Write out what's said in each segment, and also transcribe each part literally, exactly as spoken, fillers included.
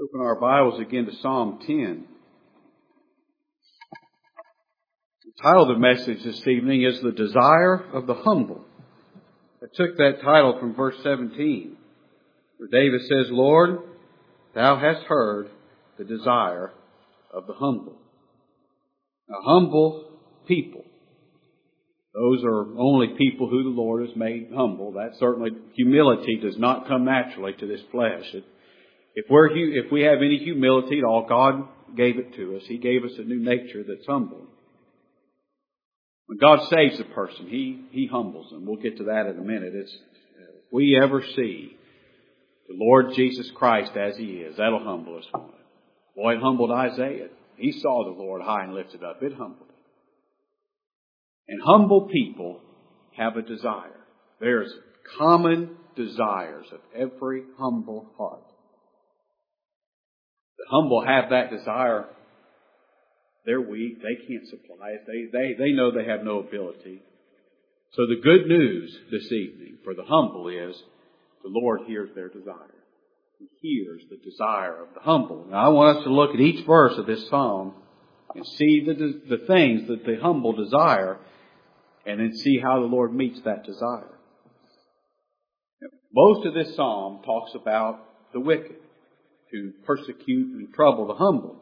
Open our Bibles again to Psalm ten. The title of the message this evening is The Desire of the Humble. I took that title from verse seventeen, where David says, Lord, Thou hast heard the desire of the humble. Now, humble people, those are only people who the Lord has made humble. That certainly, humility does not come naturally to this flesh. It, If we're if we have any humility at all, God gave it to us. He gave us a new nature that's humble. When God saves a person, He He humbles them. We'll get to that in a minute. It's, if we ever see the Lord Jesus Christ as He is, that'll humble us. Boy, it humbled Isaiah. He saw the Lord high and lifted up. It humbled him. And humble people have a desire. There's common desires of every humble heart. The humble have that desire. They're weak. They can't supply it. They, they, they know they have no ability. So the good news this evening for the humble is the Lord hears their desire. He hears the desire of the humble. Now I want us to look at each verse of this psalm and see the, the things that the humble desire and then see how the Lord meets that desire. Most of this psalm talks about the wicked, to persecute and trouble the humble.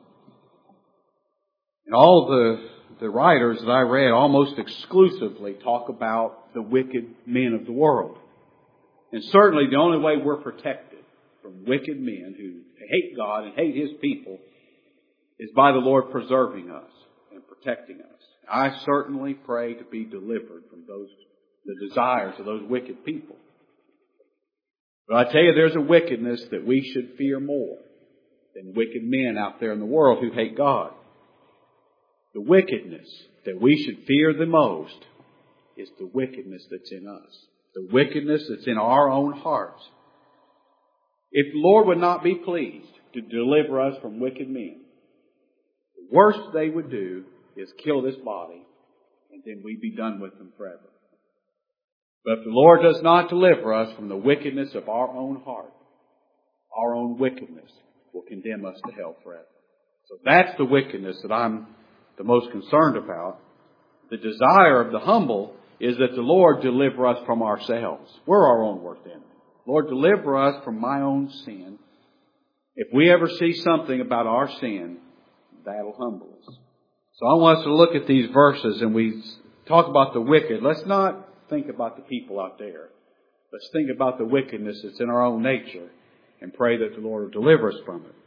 And all the, the writers that I read almost exclusively talk about the wicked men of the world. And certainly the only way we're protected from wicked men who hate God and hate His people is by the Lord preserving us and protecting us. I certainly pray to be delivered from those the desires of those wicked people. But I tell you, there's a wickedness that we should fear more than wicked men out there in the world who hate God. The wickedness that we should fear the most is the wickedness that's in us. The wickedness that's in our own hearts. If the Lord would not be pleased to deliver us from wicked men, the worst they would do is kill this body and then we'd be done with them forever. But if the Lord does not deliver us from the wickedness of our own heart, our own wickedness will condemn us to hell forever. So that's the wickedness that I'm the most concerned about. The desire of the humble is that the Lord deliver us from ourselves. We're our own worst enemy. Lord, deliver us from my own sin. If we ever see something about our sin, that'll humble us. So I want us to look at these verses and we talk about the wicked. Let's not think about the people out there. Let's think about the wickedness that's in our own nature and pray that the Lord will deliver us from it.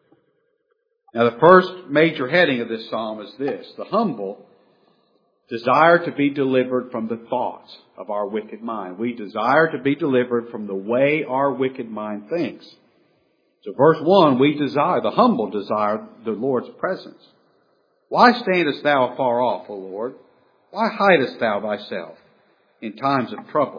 Now the first major heading of this psalm is this: the humble desire to be delivered from the thoughts of our wicked mind. We desire to be delivered from the way our wicked mind thinks. So verse one, we desire, the humble desire the Lord's presence. Why standest thou afar off, O Lord? Why hidest thou thyself in times of trouble?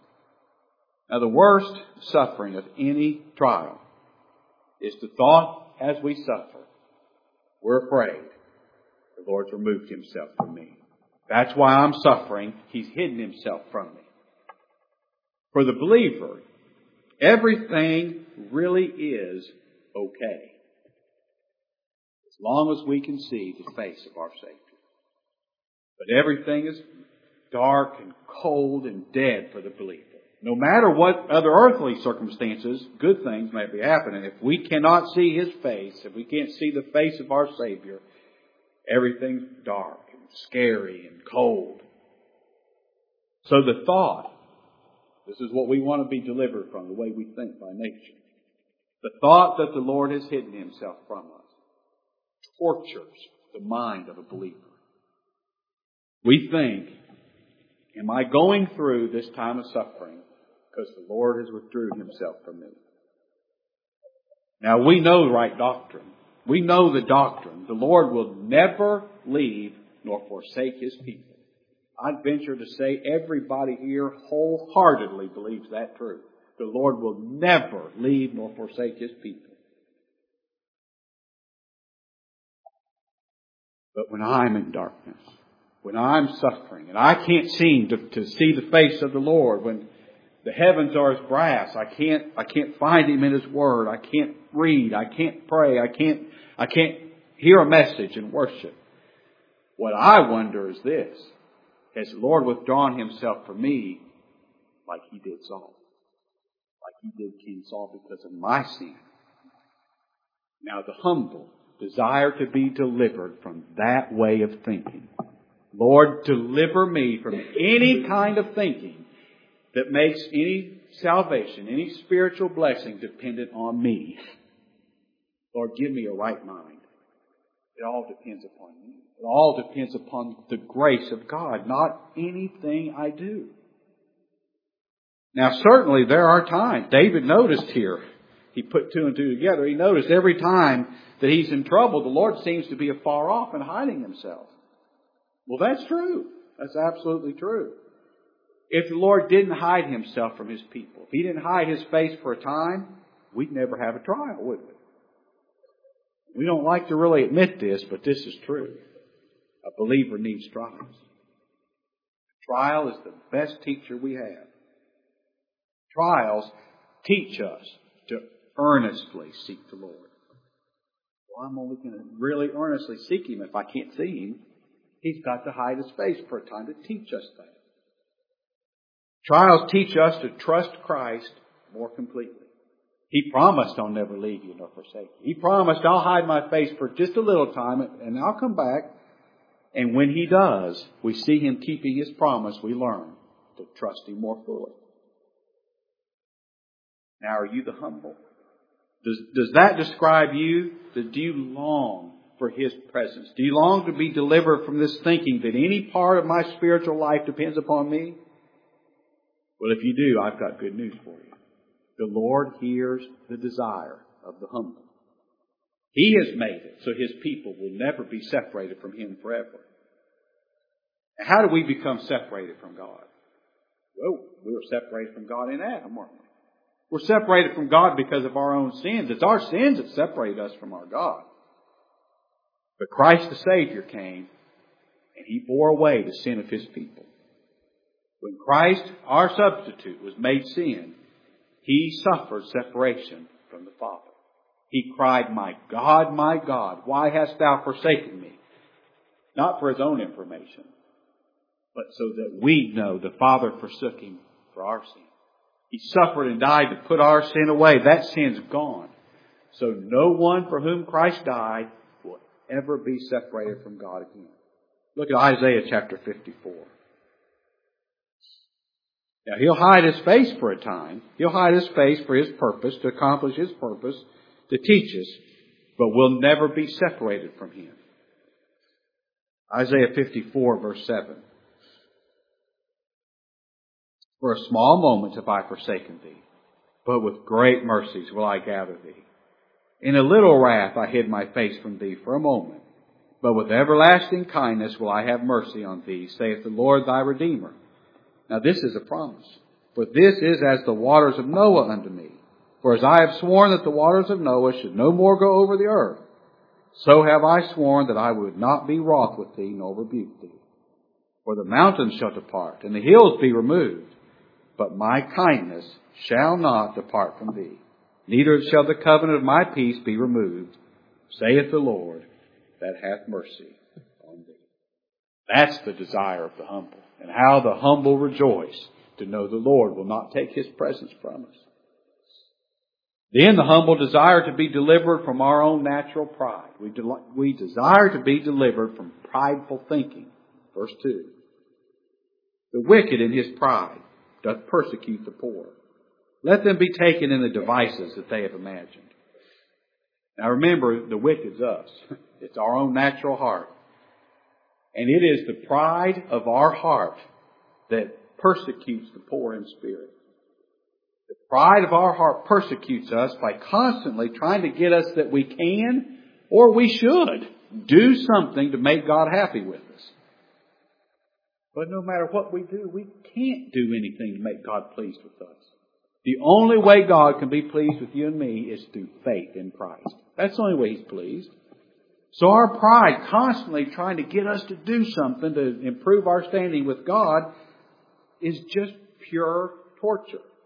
Now the worst suffering of any trial is the thought as we suffer, we're afraid the Lord's removed Himself from me. That's why I'm suffering. He's hidden Himself from me. For the believer, everything really is okay, as long as we can see the face of our Savior. But everything is dark and cold and dead for the believer. No matter what other earthly circumstances, good things may be happening. If we cannot see His face, if we can't see the face of our Savior, everything's dark and scary and cold. So the thought, this is what we want to be delivered from, the way we think by nature. The thought that the Lord has hidden Himself from us tortures the mind of a believer. We think, am I going through this time of suffering because the Lord has withdrew Himself from me? Now we know right doctrine. We know the doctrine. The Lord will never leave nor forsake His people. I'd venture to say everybody here wholeheartedly believes that truth. The Lord will never leave nor forsake His people. But when I'm in darkness, when I'm suffering and I can't seem to, to see the face of the Lord, when The heavens are as brass. I can't, I can't find Him in His Word. I can't read. I can't pray. I can't, I can't hear a message and worship. What I wonder is this. Has the Lord withdrawn Himself from me like He did Saul? Like He did King Saul because of my sin? Now the humble desire to be delivered from that way of thinking. Lord, deliver me from any kind of thinking that makes any salvation, any spiritual blessing dependent on me. Lord, give me a right mind. It all depends upon you. It all depends upon the grace of God, not anything I do. Now certainly there are times, David noticed here, he put two and two together, he noticed every time that he's in trouble, the Lord seems to be afar off and hiding Himself. Well, that's true. That's absolutely true. If the Lord didn't hide Himself from His people, if He didn't hide His face for a time, we'd never have a trial, would we? We don't like to really admit this, but this is true. A believer needs trials. Trial is the best teacher we have. Trials teach us to earnestly seek the Lord. Well, I'm only going to really earnestly seek Him if I can't see Him. He's got to hide His face for a time to teach us that. Trials teach us to trust Christ more completely. He promised, I'll never leave you nor forsake you. He promised, I'll hide my face for just a little time and I'll come back. And when He does, we see Him keeping His promise. We learn to trust Him more fully. Now, are you the humble? Does, does that describe you? Do you long for His presence? Do you long to be delivered from this thinking that any part of my spiritual life depends upon me? Well, if you do, I've got good news for you. The Lord hears the desire of the humble. He has made it so His people will never be separated from Him forever. Now, how do we become separated from God? Well, we were separated from God in Adam, weren't we? We're separated from God because of our own sins. It's our sins that separate us from our God. But Christ the Savior came and He bore away the sin of His people. When Christ, our substitute, was made sin, He suffered separation from the Father. He cried, my God, my God, why hast Thou forsaken me? Not for His own information, but so that we know the Father forsook Him for our sin. He suffered and died to put our sin away. That sin's gone. So no one for whom Christ died will ever be separated from God again. Look at Isaiah chapter fifty-four. Now, He'll hide His face for a time. He'll hide His face for His purpose, to accomplish His purpose, to teach us. But we'll never be separated from Him. Isaiah fifty-four, verse seven. For a small moment have I forsaken thee, but with great mercies will I gather thee. In a little wrath I hid my face from thee for a moment, but with everlasting kindness will I have mercy on thee, saith the Lord thy Redeemer. Now this is a promise. For this is as the waters of Noah unto me. For as I have sworn that the waters of Noah should no more go over the earth, so have I sworn that I would not be wroth with thee, nor rebuke thee. For the mountains shall depart, and the hills be removed, but my kindness shall not depart from thee, neither shall the covenant of my peace be removed, saith the Lord that hath mercy on thee. That's the desire of the humble, and how the humble rejoice to know the Lord will not take His presence from us. Then the humble desire to be delivered from our own natural pride. We, de- we desire to be delivered from prideful thinking. Verse two. The wicked in his pride doth persecute the poor. Let them be taken in the devices that they have imagined. Now remember, the wicked's us. It's our own natural heart. And it is the pride of our heart that persecutes the poor in spirit. The pride of our heart persecutes us by constantly trying to get us that we can, or we should, do something to make God happy with us. But no matter what we do, we can't do anything to make God pleased with us. The only way God can be pleased with you and me is through faith in Christ. That's the only way He's pleased. So our pride, constantly trying to get us to do something to improve our standing with God, is just pure torture.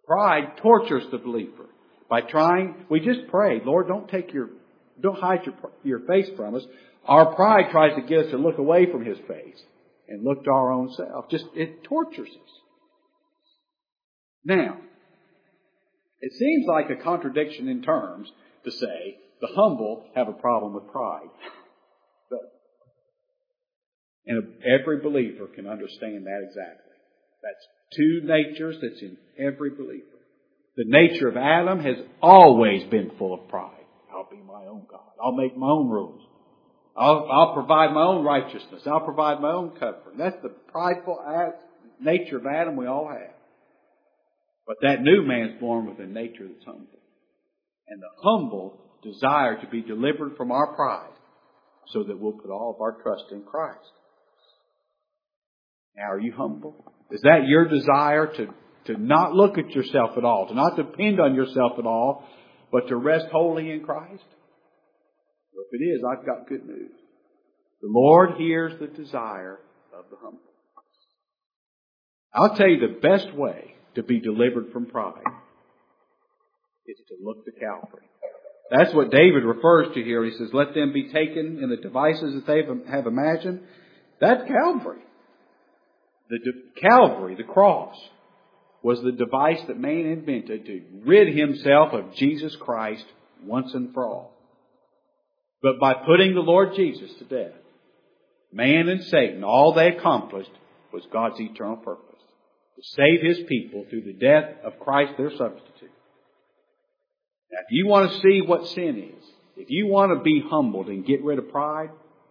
Pride tortures the believer by trying, we just pray, Lord, don't take your, don't hide your, your face from us. Our pride tries to get us to look away from His face and look to our own self. Just, it tortures us. Now, it seems like a contradiction in terms to say the humble have a problem with pride. But, and every believer can understand that exactly. That's two natures that's in every believer. The nature of Adam has always been full of pride. I'll be my own God. I'll make my own rules. I'll, I'll provide my own righteousness. I'll provide my own comfort. That's the prideful nature of Adam we all have. But that new man's born with a nature that's humble. And the humble desire to be delivered from our pride so that we'll put all of our trust in Christ. Now, are you humble? Is that your desire to, to not look at yourself at all, to not depend on yourself at all, but to rest wholly in Christ? Well, if it is, I've got good news. The Lord hears the desire of the humble. I'll tell you the best way to be delivered from pride is to look to Calvary. That's what David refers to here. He says, let them be taken in the devices that they have imagined. That's Calvary. The de- Calvary, the cross, was the device that man invented to rid himself of Jesus Christ once and for all. But by putting the Lord Jesus to death, man and Satan, all they accomplished was God's eternal purpose. To save His people through the death of Christ, their substitute. Now, if you want to see what sin is, if you want to be humbled and get rid of pride,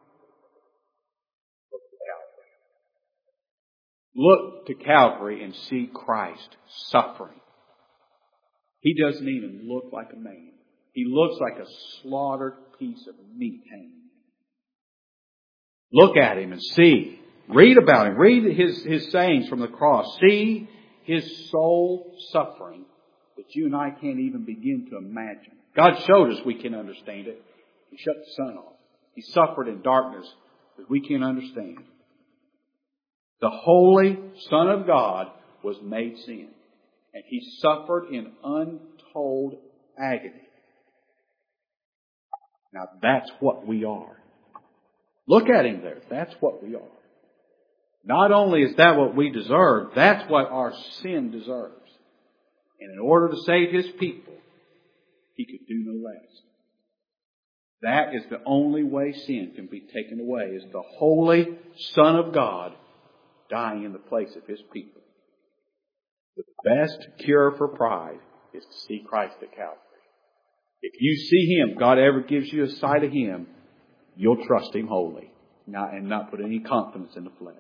look to Calvary. Look to Calvary and see Christ suffering. He doesn't even look like a man. He looks like a slaughtered piece of meat hanging. Look at Him and see. Read about Him. Read His, His sayings from the cross. See His soul suffering that you and I can't even begin to imagine. God showed us we can't understand it. He shut the sun off. He suffered in darkness that we can't understand. The Holy Son of God was made sin. And He suffered in untold agony. Now that's what we are. Look at Him there. That's what we are. Not only is that what we deserve, that's what our sin deserves. And in order to save His people, He could do no less. That is the only way sin can be taken away, is the Holy Son of God dying in the place of His people. The best cure for pride is to see Christ at Calvary. If you see Him, God ever gives you a sight of Him, you'll trust Him wholly, not, and not put any confidence in the flesh.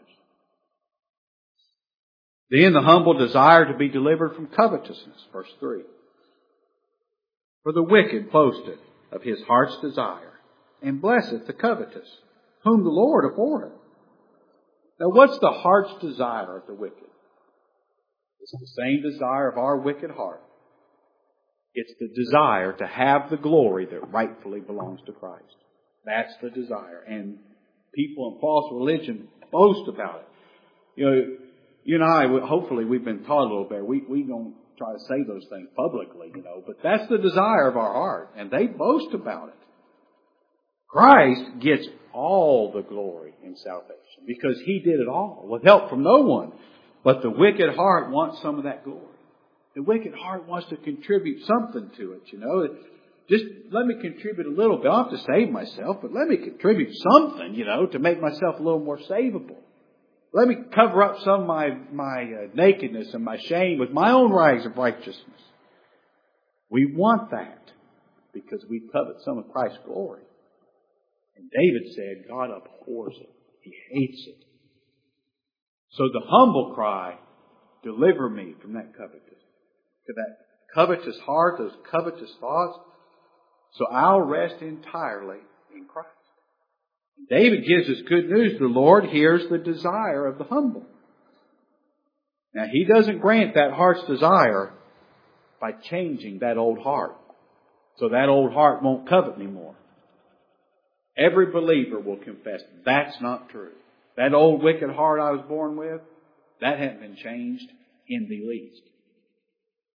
Then the humble desire to be delivered from covetousness. Verse three. For the wicked boasteth of his heart's desire, and blesseth the covetous, whom the Lord abhorreth. Now what's the heart's desire of the wicked? It's the same desire of our wicked heart. It's the desire to have the glory that rightfully belongs to Christ. That's the desire. And people in false religion boast about it. You know, you and I, hopefully we've been taught a little bit. We, we don't try to say those things publicly, you know, but that's the desire of our heart. And they boast about it. Christ gets all the glory in salvation because He did it all with help from no one. But the wicked heart wants some of that glory. The wicked heart wants to contribute something to it, you know. Just let me contribute a little bit. I don't have to save myself, but let me contribute something, you know, to make myself a little more savable. Let me cover up some of my, my uh, nakedness and my shame with my own rags of righteousness. We want that because we covet some of Christ's glory. And David said God abhors it. He hates it. So the humble cry, deliver me from that covetous, to that covetous heart, those covetous thoughts, so I'll rest entirely in Christ. David gives us good news. The Lord hears the desire of the humble. Now, He doesn't grant that heart's desire by changing that old heart, so that old heart won't covet anymore. Every believer will confess that's not true. That old wicked heart I was born with, that hasn't been changed in the least.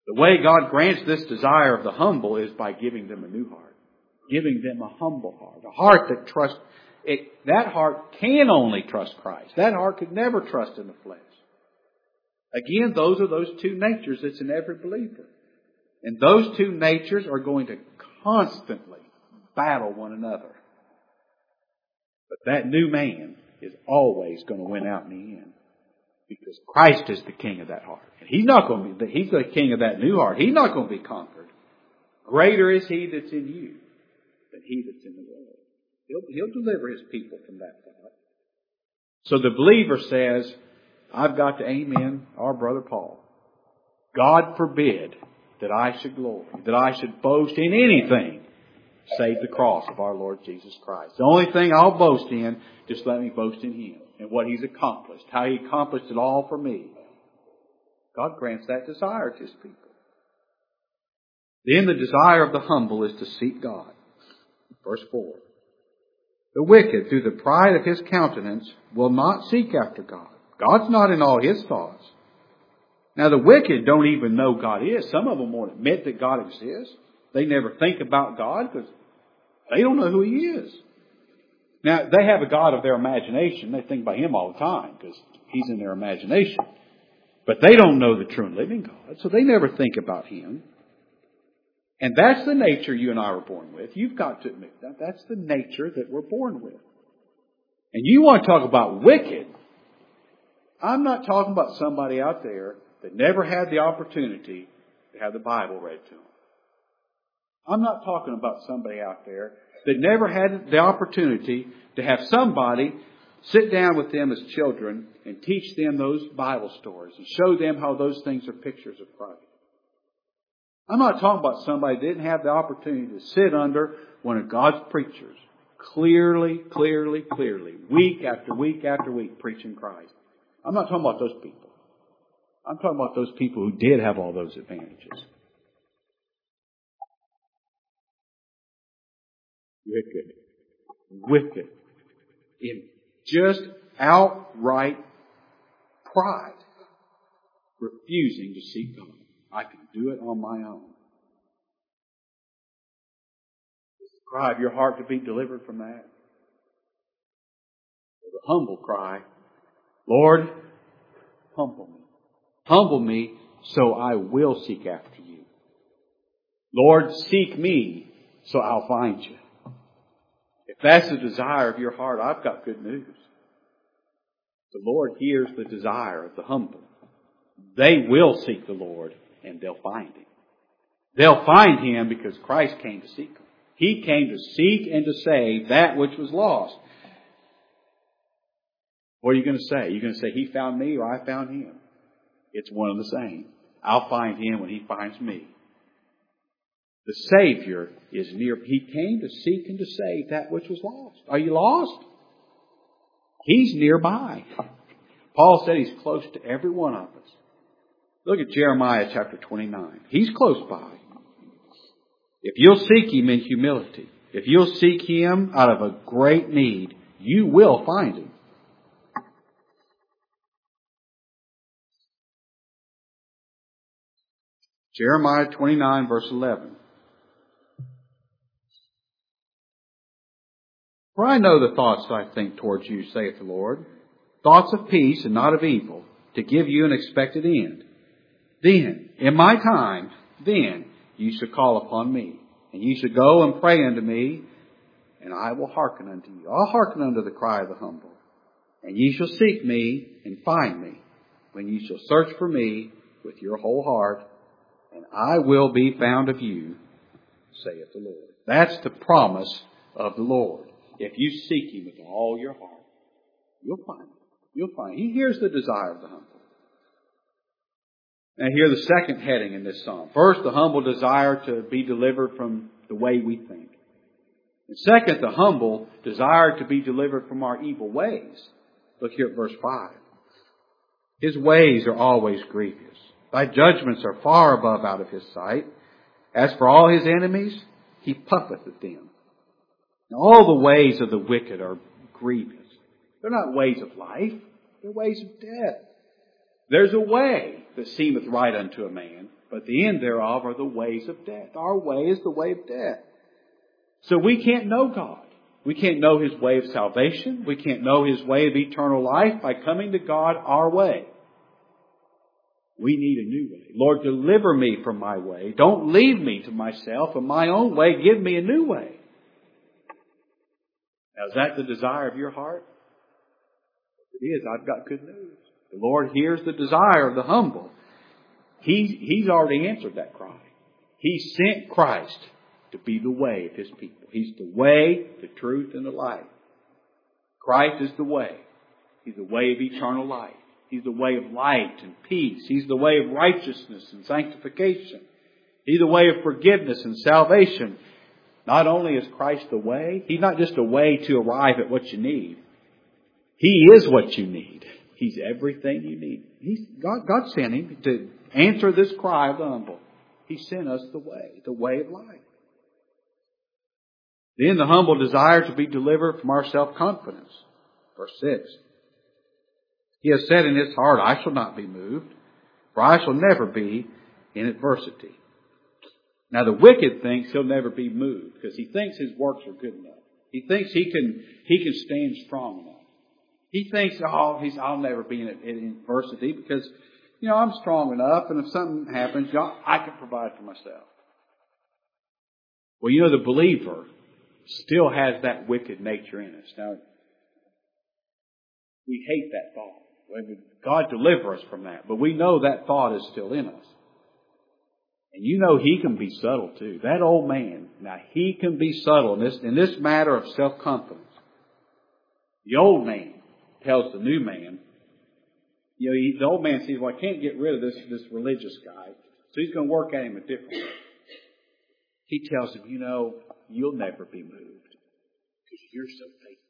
The way God grants this desire of the humble is by giving them a new heart. Giving them a humble heart. A heart that trusts. It, that heart can only trust Christ. That heart could never trust in the flesh. Again, those are those two natures that's in every believer. And those two natures are going to constantly battle one another. But that new man is always going to win out in the end. Because Christ is the king of that heart. And He's not going to be, He's the king of that new heart. He's not going to be conquered. Greater is He that's in you than he that's in the world. He'll, he'll deliver His people from that thought. So the believer says, I've got to amen our brother Paul. God forbid that I should glory, that I should boast in anything save the cross of our Lord Jesus Christ. The only thing I'll boast in, just let me boast in Him and what He's accomplished, how He accomplished it all for me. God grants that desire to His people. Then the desire of the humble is to seek God. Verse four. The wicked, through the pride of his countenance, will not seek after God. God's not in all his thoughts. Now the wicked don't even know God is. Some of them won't admit that God exists. They never think about God because they don't know who He is. Now they have a God of their imagination. They think about Him all the time because He's in their imagination. But they don't know the true and living God. So they never think about Him. And that's the nature you and I were born with. You've got to admit that. That's the nature that we're born with. And you want to talk about wicked. I'm not talking about somebody out there that never had the opportunity to have the Bible read to them. I'm not talking about somebody out there that never had the opportunity to have somebody sit down with them as children and teach them those Bible stories and show them how those things are pictures of Christ. I'm not talking about somebody that didn't have the opportunity to sit under one of God's preachers clearly, clearly, clearly, week after week after week preaching Christ. I'm not talking about those people. I'm talking about those people who did have all those advantages. Wicked. Wicked. In just outright pride. Refusing to seek God. I can do it on my own. Is the cry of your heart to be delivered from that? Or the humble cry, Lord, humble me. Humble me so I will seek after you. Lord, seek me so I'll find you. If that's the desire of your heart, I've got good news. The Lord hears the desire of the humble. They will seek the Lord and they'll find Him. They'll find Him because Christ came to seek them. He came to seek and to save that which was lost. What are you going to say? Are you going to say He found me or I found Him? It's one and the same. I'll find Him when He finds me. The Savior is near. He came to seek and to save that which was lost. Are you lost? He's nearby. Paul said He's close to every one of us. Look at Jeremiah chapter twenty-nine. He's close by. If you'll seek Him in humility, if you'll seek Him out of a great need, you will find Him. Jeremiah twenty-nine verse eleven. For I know the thoughts that I think towards you, saith the Lord, thoughts of peace and not of evil, to give you an expected end. Then, in my time, then you shall call upon me, and you shall go and pray unto me, and I will hearken unto you. I'll hearken unto the cry of the humble. And ye shall seek me and find me, when ye shall search for me with your whole heart, and I will be found of you, saith the Lord. That's the promise of the Lord. If you seek Him with all your heart, you'll find Him. You'll find Him. He hears the desire of the humble. Now here the second heading in this psalm. First, the humble desire to be delivered from the way we think. And second, the humble desire to be delivered from our evil ways. Look here at verse five. His ways are always grievous. Thy judgments are far above out of His sight. As for all His enemies, He puffeth at them. Now all the ways of the wicked are grievous. They're not ways of life. They're ways of death. There's a way that seemeth right unto a man, but the end thereof are the ways of death. Our way is the way of death. So we can't know God. We can't know His way of salvation. We can't know His way of eternal life by coming to God our way. We need a new way. Lord, deliver me from my way. Don't leave me to myself and my own way. Give me a new way. Now, is that the desire of your heart? If it is, I've got good news. The Lord hears the desire of the humble. He, He's already answered that cry. He sent Christ to be the way of His people. He's the way, the truth, and the life. Christ is the way. He's the way of eternal life. He's the way of light and peace. He's the way of righteousness and sanctification. He's the way of forgiveness and salvation. Not only is Christ the way, He's not just a way to arrive at what you need. He is what you need. He's everything you need. He's, God, God sent Him to answer this cry of the humble. He sent us the way, the way of life. Then the humble desire to be delivered from our self-confidence. Verse six. He has said in his heart, I shall not be moved, for I shall never be in adversity. Now the wicked thinks he'll never be moved because he thinks his works are good enough. He thinks he can he can stand strong enough. He thinks, oh, he's I'll never be in, in adversity because, you know, I'm strong enough, and if something happens, you know, I can provide for myself. Well, you know, the believer still has that wicked nature in us. Now, we hate that thought. God deliver us from that. But we know that thought is still in us. And you know he can be subtle too. That old man, now he can be subtle in this, in this matter of self-confidence. The old man tells the new man, you know, he, the old man sees, well, I can't get rid of this, this religious guy. So he's going to work at him a different way. He tells him, you know, you'll never be moved because you're so faithful.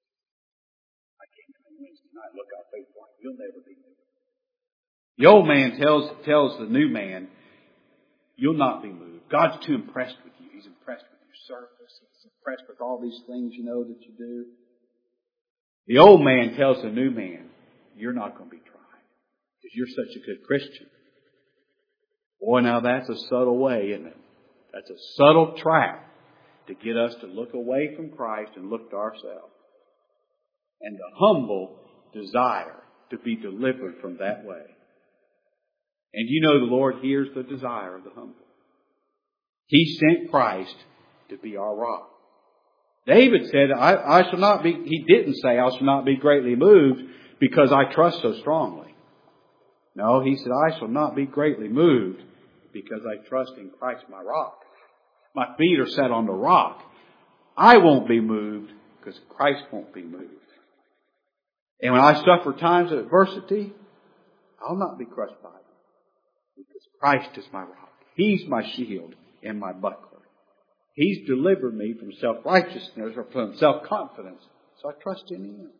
Wednesday night, look how faithful I am. You'll never be moved. The old man tells tells the new man, you'll not be moved. God's too impressed with you. He's impressed with your service. He's impressed with all these things you know that you do. The old man tells the new man, you're not going to be tried because you're such a good Christian. Boy, now that's a subtle way, isn't it? That's a subtle trap to get us to look away from Christ and look to ourselves. And the humble desire to be delivered from that way. And you know the Lord hears the desire of the humble. He sent Christ to be our rock. David said, I, I shall not be, he didn't say, I shall not be greatly moved because I trust so strongly. No, he said, I shall not be greatly moved because I trust in Christ my rock. My feet are set on the rock. I won't be moved because Christ won't be moved. And when I suffer times of adversity, I'll not be crushed by it. Because Christ is my rock. He's my shield and my buckler. He's delivered me from self-righteousness or from self-confidence. So I trust in Him.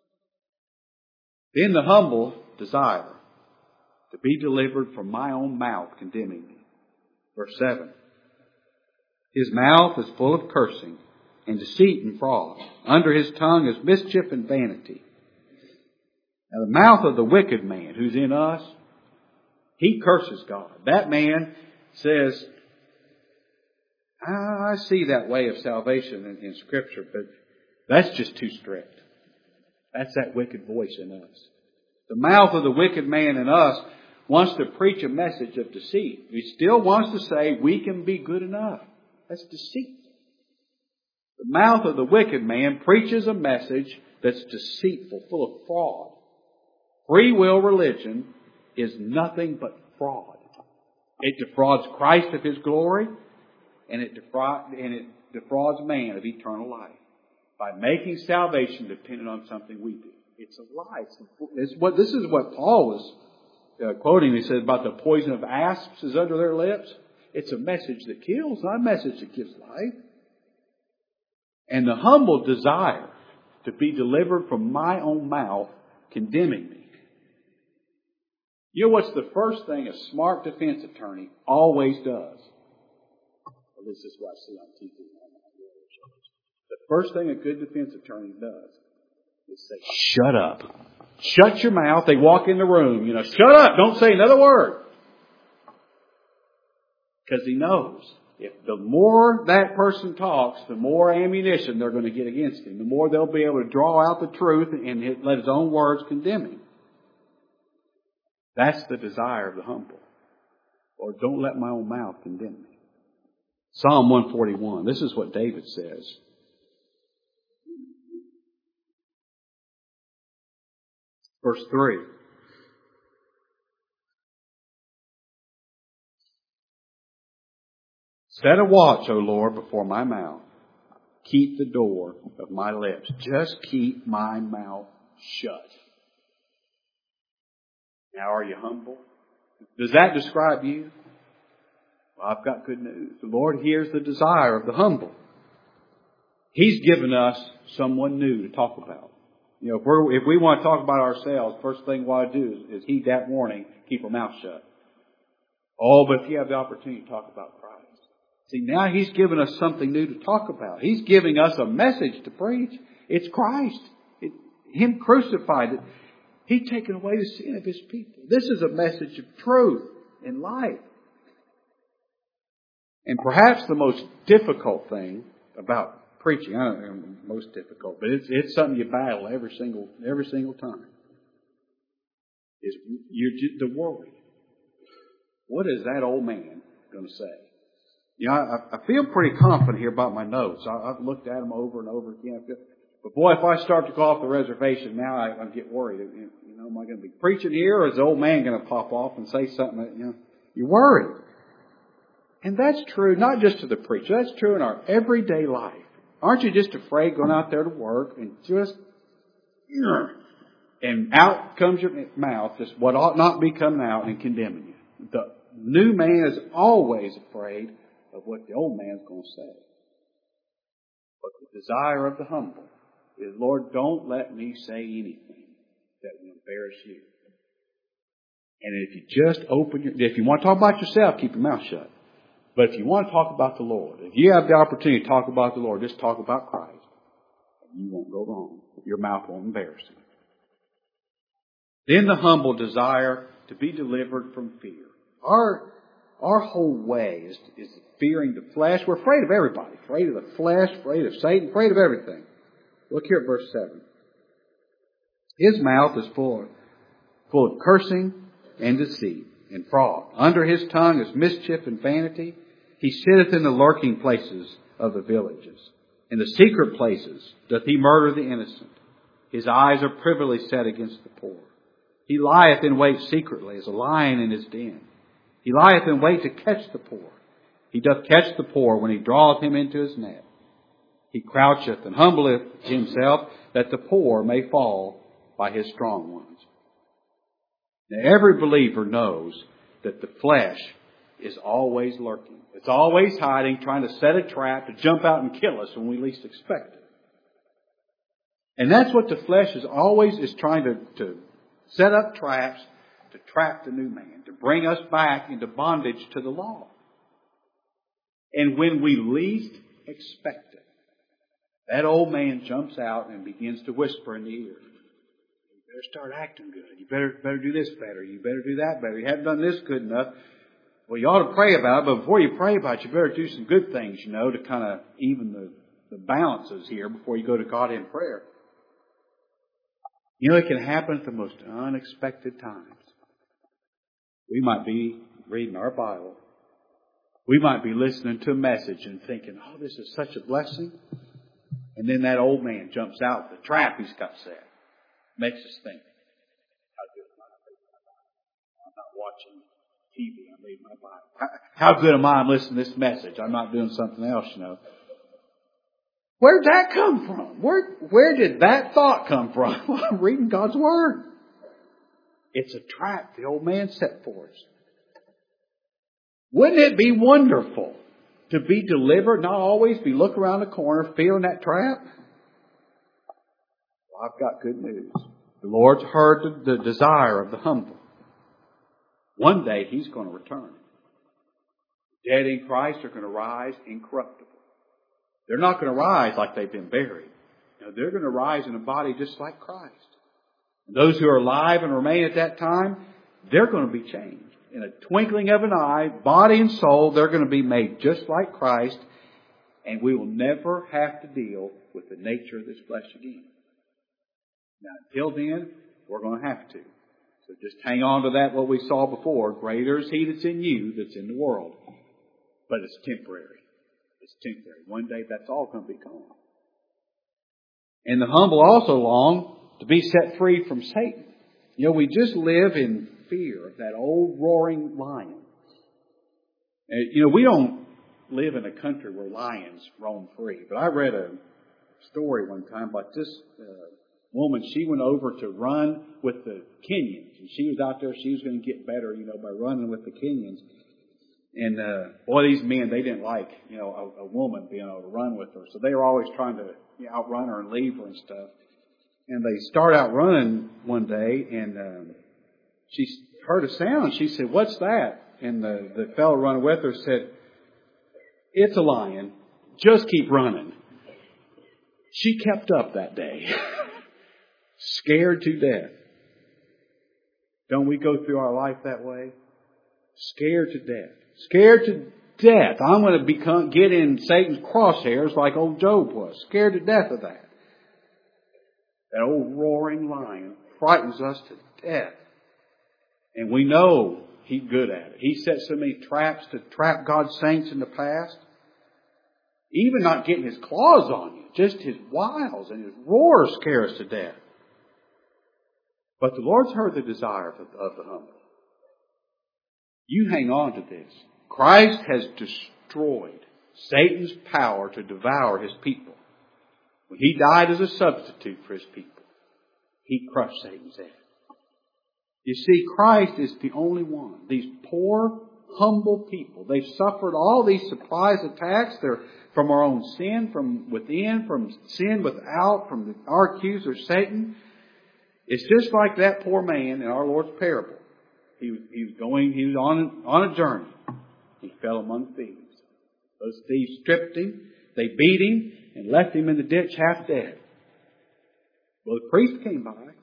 Then the humble desire to be delivered from my own mouth condemning me. Verse seven. His mouth is full of cursing and deceit and fraud. Under his tongue is mischief and vanity. Now the mouth of the wicked man who's in us, he curses God. That man says, I see that way of salvation in, in Scripture, but that's just too strict. That's that wicked voice in us. The mouth of the wicked man in us wants to preach a message of deceit. He still wants to say we can be good enough. That's deceit. The mouth of the wicked man preaches a message that's deceitful, full of fraud. Free will religion is nothing but fraud. It defrauds Christ of His glory, and it, defraud, and it defrauds man of eternal life by making salvation dependent on something we do. It's a lie. It's, it's what this is what Paul was uh, quoting. He said about the poison of asps is under their lips. It's a message that kills, not a message that gives life. And the humble desire to be delivered from my own mouth condemning me. You know what's the first thing a smart defense attorney always does? Well, this is what I see on T V. The first thing a good defense attorney does is say, shut up. Shut your mouth. They walk in the room, you know, shut up. Don't say another word. Because He knows if the more that person talks, the more ammunition they're going to get against him. The more they'll be able to draw out the truth and let His own words condemn him. That's the desire of the humble. Lord, don't let my own mouth condemn me. Psalm one forty-one. This is what David says. Verse three. Set a watch, O Lord, before my mouth. Keep the door of my lips. Just keep my mouth shut. Now, are you humble? Does that describe you? Well, I've got good news. The Lord hears the desire of the humble. He's given us someone new to talk about. You know, if, we're, if we want to talk about ourselves, first thing we want to do is, is heed that warning, keep our mouth shut. Oh, but if you have the opportunity to talk about Christ. See, now He's given us something new to talk about. He's giving us a message to preach. It's Christ. It, Him crucified. It, He's taken away the sin of His people. This is a message of truth and life. And perhaps the most difficult thing about preaching, I don't know, most difficult, but it's, it's something you battle every single, every single time, is you're the worry. What is that old man going to say? You know, I, I feel pretty confident here about my notes. I, I've looked at them over and over again. But boy, if I start to go off the reservation now, I, I get worried. You know, am I going to be preaching here, or is the old man going to pop off and say something that, you know, you're worried? And that's true not just to the preacher. That's true in our everyday life. Aren't you just afraid going out there to work and just, and out comes your mouth, just what ought not be coming out and condemning you. The new man is always afraid of what the old man's going to say. But the desire of the humble is, Lord, don't let me say anything that will embarrass you. And if you just open your, if you want to talk about yourself, keep your mouth shut. But if you want to talk about the Lord, if you have the opportunity to talk about the Lord, just talk about Christ. And you won't go wrong. Your mouth won't embarrass you. Then the humble desire to be delivered from fear. Our, our whole way is, is fearing the flesh. We're afraid of everybody. Afraid of the flesh, afraid of Satan, afraid of everything. Look here at verse seven. His mouth is full of, full of cursing and deceit and fraud. Under his tongue is mischief and vanity. He sitteth in the lurking places of the villages. In the secret places doth he murder the innocent. His eyes are privily set against the poor. He lieth in wait secretly as a lion in his den. He lieth in wait to catch the poor. He doth catch the poor when he draweth him into his net. He croucheth and humbleth himself that the poor may fall by his strong ones. Now every believer knows that the flesh is always lurking. It's always hiding, trying to set a trap to jump out and kill us when we least expect it. And that's what the flesh is always is trying to, to set up traps to trap the new man, to bring us back into bondage to the law. And when we least expect it, that old man jumps out and begins to whisper in the ear. You better start acting good. You better, better do this better. You better do that better. You haven't done this good enough. Well, you ought to pray about it, but before you pray about it, you better do some good things, you know, to kind of even the, the balances here before you go to God in prayer. You know, it can happen at the most unexpected times. We might be reading our Bible. We might be listening to a message and thinking, oh, this is such a blessing. And then that old man jumps out the trap he's got set. Makes us think, how good am I? I'm not watching T V. I'm reading my Bible. How good am I? I'm listening to this message. I'm not doing something else, you know. Where'd that come from? Where, where did that thought come from? Well, I'm reading God's Word. It's a trap the old man set for us. Wouldn't it be wonderful to be delivered, not always be looking around the corner, feeling that trap? Well, I've got good news. The Lord's heard the, the desire of the humble. One day He's going to return. The dead in Christ are going to rise incorruptible. They're not going to rise like they've been buried. No, they're going to rise in a body just like Christ. And those who are alive and remain at that time, they're going to be changed. in a twinkling of an eye, body and soul, they're going to be made just like Christ, and we will never have to deal with the nature of this flesh again. Now, until then, we're going to have to. So just hang on to that, what we saw before. Greater is He that's in you that's in the world. But it's temporary. It's temporary. One day that's all going to be gone. And the humble also long to be set free from Satan. You know, we just live in fear of that old roaring lion. And, you know, we don't live in a country where lions roam free. But I read a story one time about this uh, woman. She went over to run with the Kenyans. And she was out there. She was going to get better, you know, by running with the Kenyans. And, uh, boy, these men, they didn't like, you know, a, a woman being able to run with her. So they were always trying to you know, outrun her and leave her and stuff. And they start out running one day, and um, she heard a sound. She said, "What's that?" And the, the fellow running with her said, "It's a lion. Just keep running." She kept up that day, scared to death. Don't we go through our life that way? Scared to death. Scared to death. I'm going to become get in Satan's crosshairs like old Job was. Scared to death of that. That old roaring lion frightens us to death. And we know He's good at it. He set so many traps to trap God's saints in the past. Even not getting his claws on you. Just his wiles and his roars scare us to death. But the Lord's heard the desire of the, of the humble. You hang on to this. Christ has destroyed Satan's power to devour His people. When He died as a substitute for His people, He crushed Satan's head. You see, Christ is the only one. These poor, humble people, they've suffered all these surprise attacks. They're from our own sin, from within, from sin without, from our accuser, Satan. It's just like that poor man in our Lord's parable. He was, he was going, he was on, on a journey. He fell among thieves. Those thieves stripped him, they beat him, and left him in the ditch half dead. Well, the priest came by, but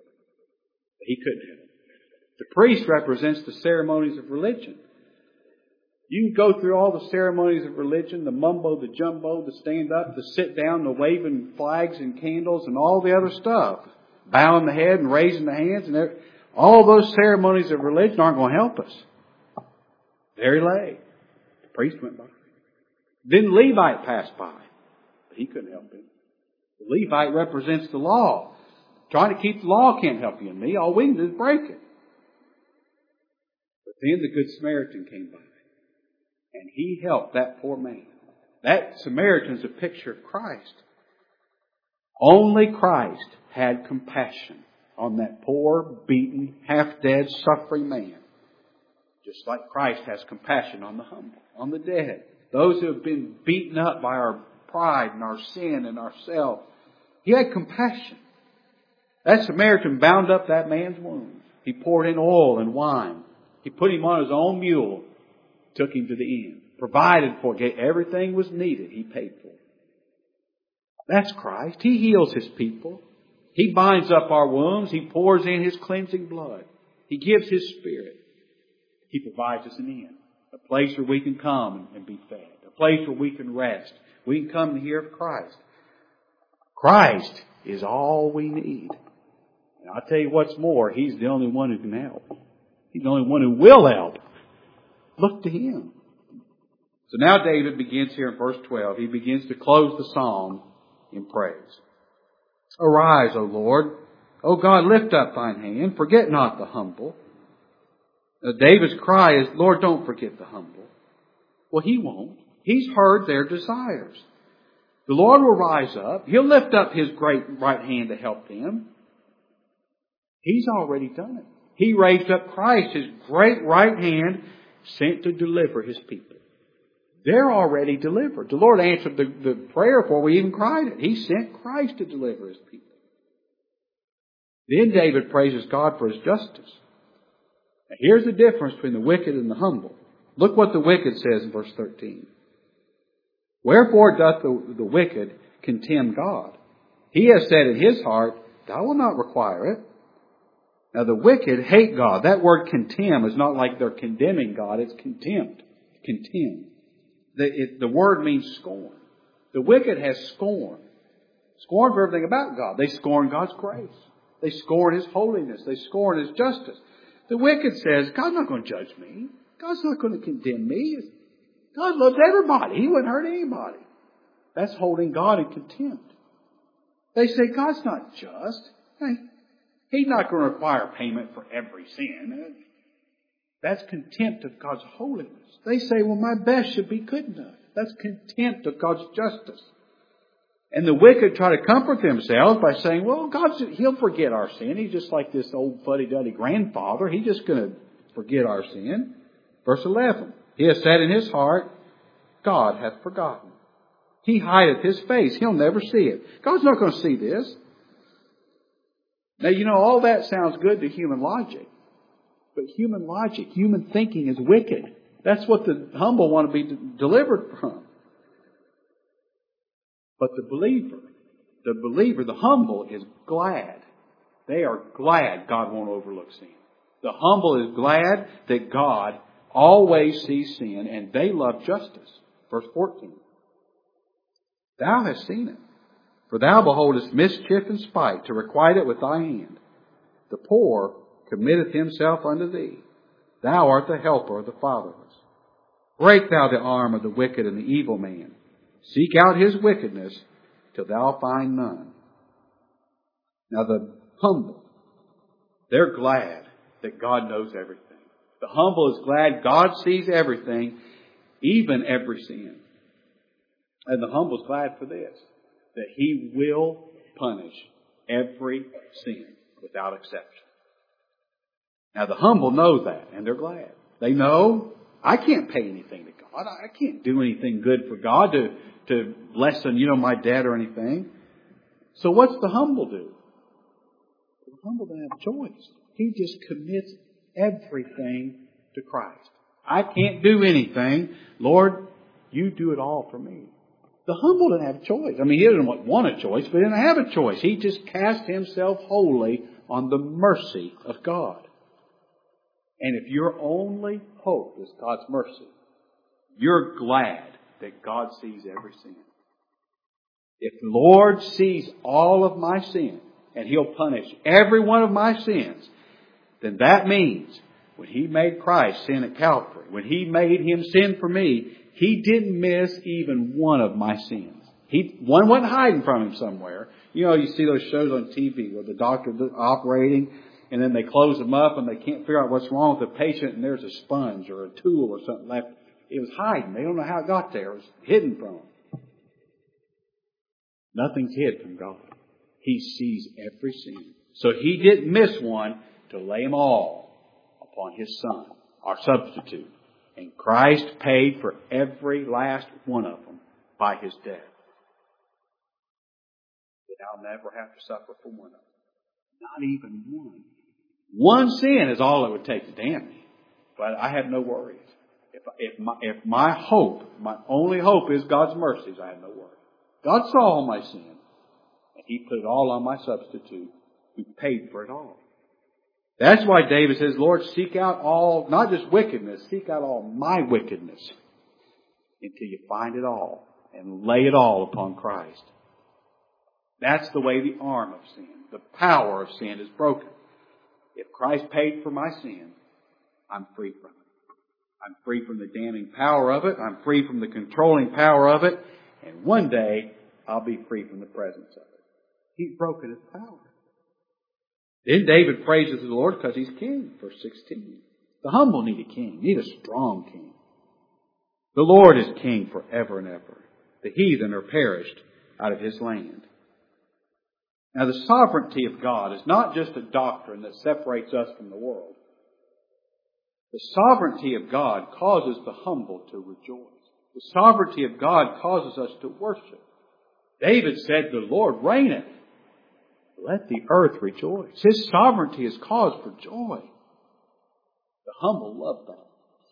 he couldn't help him. The priest represents the ceremonies of religion. You can go through all the ceremonies of religion, the mumbo, the jumbo, the stand up, the sit down, the waving flags and candles, and all the other stuff. Bowing the head and raising the hands, and all those ceremonies of religion aren't going to help us. Very late. The priest went by. Then the Levite passed by. But he couldn't help him. The Levite represents the law. Trying to keep the law can't help you and me. All we can do is break it. But then the Good Samaritan came by. And he helped that poor man. That Samaritan's a picture of Christ. Only Christ had compassion on that poor, beaten, half-dead, suffering man. Just like Christ has compassion on the humble, on the dead. Those who have been beaten up by our pride and our sin and ourself. He had compassion. That Samaritan bound up that man's wounds. He poured in oil and wine. He put him on his own mule. Took him to the inn. Provided for it. Everything was needed. He paid for it. That's Christ. He heals His people. He binds up our wounds. He pours in His cleansing blood. He gives His Spirit. He provides us an inn. A place where we can come and be fed. A place where we can rest. We can come to hear of Christ. Christ is all we need. And I'll tell you what's more. He's the only one who can help. He's the only one who will help. Look to Him. So now David begins here in verse twelve. He begins to close the psalm in praise. Arise, O Lord. O God, lift up thine hand. Forget not the humble. Now, David's cry is, Lord, don't forget the humble. Well, He won't. He's heard their desires. The Lord will rise up. He'll lift up His great right hand to help them. He's already done it. He raised up Christ, His great right hand, sent to deliver His people. They're already delivered. The Lord answered the, the prayer before we even cried it. He sent Christ to deliver His people. Then David praises God for His justice. Now here's the difference between the wicked and the humble. Look what the wicked says in verse thirteen. Wherefore doth the, the wicked contemn God? He has said in his heart, Thou wilt not require it. Now the wicked hate God. That word contemn is not like they're condemning God. It's contempt. Contemn. The, it, the word means scorn. The wicked has scorn. Scorn for everything about God. They scorn God's grace. They scorn His holiness. They scorn His justice. The wicked says, God's not going to judge me. God's not going to condemn me. God loves everybody. He wouldn't hurt anybody. That's holding God in contempt. They say, God's not just. He's not going to require payment for every sin. That's contempt of God's holiness. They say, well, my best should be good enough. That's contempt of God's justice. And the wicked try to comfort themselves by saying, well, God, He'll forget our sin. He's just like this old fuddy-duddy grandfather. He's just going to forget our sin. Verse eleven, He has said in His heart, God hath forgotten. He hideth His face. He'll never see it. God's not going to see this. Now, you know, all that sounds good to human logic. But human logic, human thinking is wicked. That's what the humble want to be delivered from. But the believer, the believer, the humble is glad. They are glad God won't overlook sin. The humble is glad that God always sees sin, and they love justice. Verse fourteen. Thou hast seen it, for thou beholdest mischief and spite, to requite it with thy hand. The poor committeth himself unto thee. Thou art the helper of the fatherless. Break thou the arm of the wicked and the evil man. Seek out his wickedness till thou find none. Now the humble, they're glad that God knows everything. The humble is glad God sees everything, even every sin. And the humble is glad for this, that He will punish every sin without exception. Now the humble know that, and they're glad. They know, I can't pay anything to God. I can't do anything good for God to, to lessen, you know, my debt or anything. So what's the humble do? The humble doesn't have a choice. He just commits everything to Christ. I can't do anything. Lord, you do it all for me. The humble doesn't have a choice. I mean, he doesn't want a choice, but he doesn't have a choice. He just casts himself wholly on the mercy of God. And if your only hope is God's mercy, you're glad that God sees every sin. If the Lord sees all of my sin, and He'll punish every one of my sins, then that means when He made Christ sin at Calvary, when He made Him sin for me, He didn't miss even one of my sins. He, one wasn't hiding from Him somewhere. You know, you see those shows on T V where the doctor's operating and then they close them up and they can't figure out what's wrong with the patient and there's a sponge or a tool or something left. It was hiding. They don't know how it got there. It was hidden from them. Nothing's hid from God. He sees every sin. So He didn't miss one to lay them all upon His Son, our substitute. And Christ paid for every last one of them by His death. That I'll never have to suffer for one of them. Not even one. One sin is all it would take to damn me. But I have no worries. If, if, my, if my hope, my only hope is God's mercies, I have no worries. God saw all my sin. And He put it all on my substitute who paid for it all. That's why David says, Lord, seek out all, not just wickedness, seek out all my wickedness until you find it all and lay it all upon Christ. That's the way the arm of sin, the power of sin is broken. If Christ paid for my sin, I'm free from it. I'm free from the damning power of it. I'm free from the controlling power of it. And one day, I'll be free from the presence of it. He's broken His power. Then David praises the Lord because He's king. Verse sixteen. The humble need a king. Need a strong king. The Lord is king forever and ever. The heathen are perished out of His land. Now the sovereignty of God is not just a doctrine that separates us from the world. The sovereignty of God causes the humble to rejoice. The sovereignty of God causes us to worship. David said, the Lord reigneth. Let the earth rejoice. His sovereignty is cause for joy. The humble love that.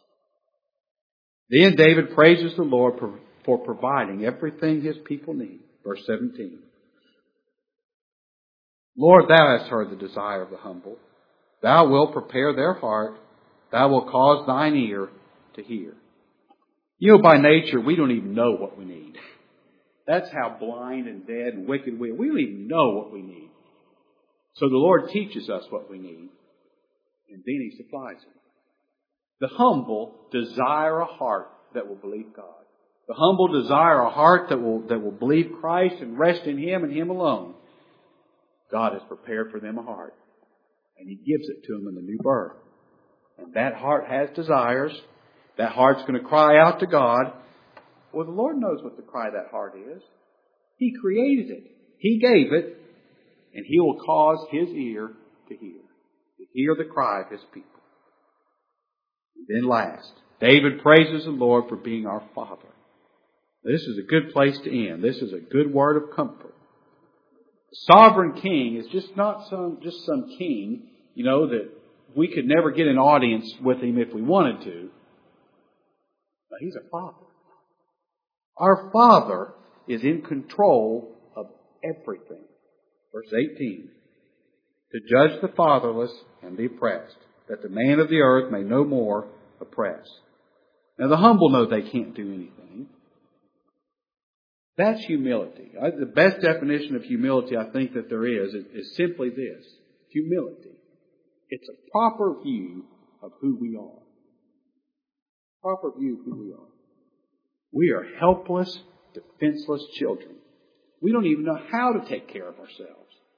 Then David praises the Lord for providing everything His people need. Verse seventeen. Lord, Thou hast heard the desire of the humble. Thou wilt prepare their heart. Thou wilt cause thine ear to hear. You know, by nature, we don't even know what we need. That's how blind and dead and wicked we are. We don't even know what we need. So the Lord teaches us what we need, and then He supplies it. The humble desire a heart that will believe God. The humble desire a heart that will, that will believe Christ and rest in Him and Him alone. God has prepared for them a heart, and He gives it to them in the new birth. And that heart has desires. That heart's going to cry out to God. Well, the Lord knows what the cry of that heart is. He created it. He gave it. And He will cause His ear to hear. To hear the cry of His people. And then last, David praises the Lord for being our Father. This is a good place to end. This is a good word of comfort. The sovereign King is just not some, just some king, you know, that we could never get an audience with Him if we wanted to. No, He's a Father. Our Father is in control of everything. Verse eighteen. To judge the fatherless and the oppressed, that the man of the earth may no more oppress. Now the humble know they can't do anything. That's humility. The best definition of humility I think that there is is, is simply this. Humility. It's a proper view of who we are. Proper view of who we are. We are helpless, defenseless children. We don't even know how to take care of ourselves.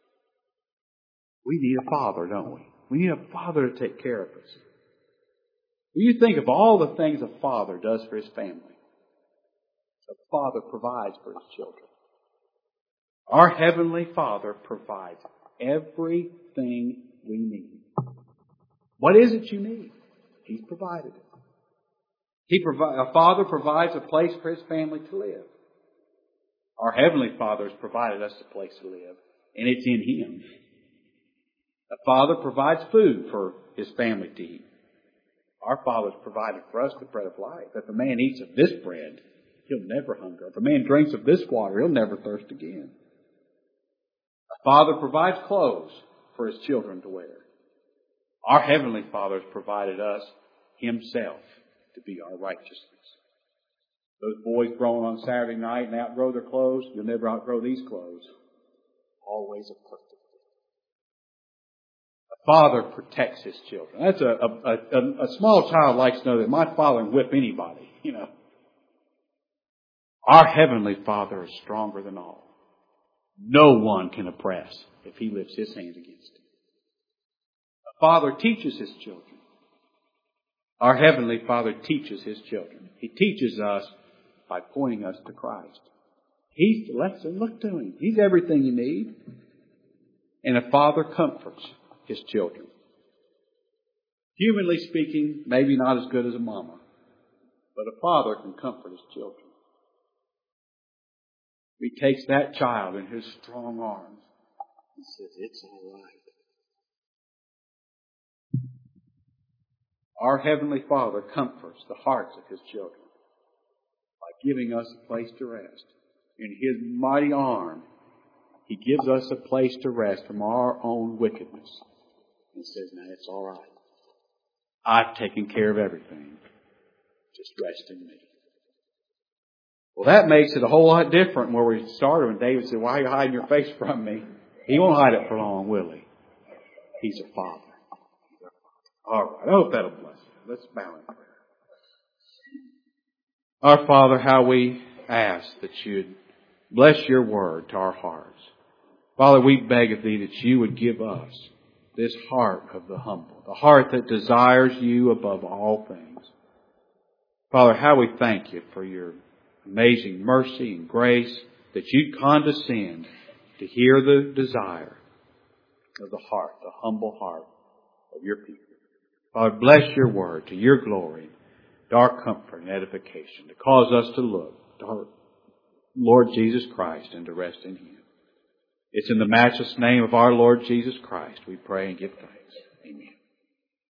We need a father, don't we? We need a father to take care of us. When you think of all the things a father does for his family, a father provides for his children. Our Heavenly Father provides everything we need. What is it you need? He's provided it. He provi- a father provides a place for his family to live. Our Heavenly Father has provided us a place to live, and it's in Him. A father provides food for his family to eat. Our Father's provided for us the bread of life. If a man eats of this bread, he'll never hunger. If a man drinks of this water, he'll never thirst again. A father provides clothes for his children to wear. Our Heavenly Father has provided us Himself to be our righteousness. Those boys grown on Saturday night and outgrow their clothes, you'll never outgrow these clothes. Always a perfect. A father protects his children. That's a, a, a, a small child likes to know that my father can whip anybody, you know. Our Heavenly Father is stronger than all. No one can oppress if He lifts His hand against him. A father teaches his children. Our Heavenly Father teaches His children. He teaches us by pointing us to Christ. He's the lesson. Look to Him. He's everything you need. And a father comforts his children. Humanly speaking, maybe not as good as a mama, but a father can comfort his children. He takes that child in His strong arms and says, "It's all right." Our Heavenly Father comforts the hearts of His children by giving us a place to rest. In His mighty arm, He gives us a place to rest from our own wickedness. And says, "Now it's all right. I've taken care of everything. Just rest in me." Well, that makes it a whole lot different where we started when David said, "Why are you hiding your face from me?" He won't hide it for long, will He? He's a Father. All right. I hope that'll bless you. Let's bow in prayer. Our Father, how we ask that You'd bless Your word to our hearts. Father, we beg of Thee that You would give us this heart of the humble, the heart that desires You above all things. Father, how we thank You for Your amazing mercy and grace that You'd condescend to hear the desire of the heart, the humble heart of Your people. Father, bless Your word to Your glory, to our comfort and edification, to cause us to look to our Lord Jesus Christ and to rest in Him. It's in the matchless name of our Lord Jesus Christ we pray and give thanks.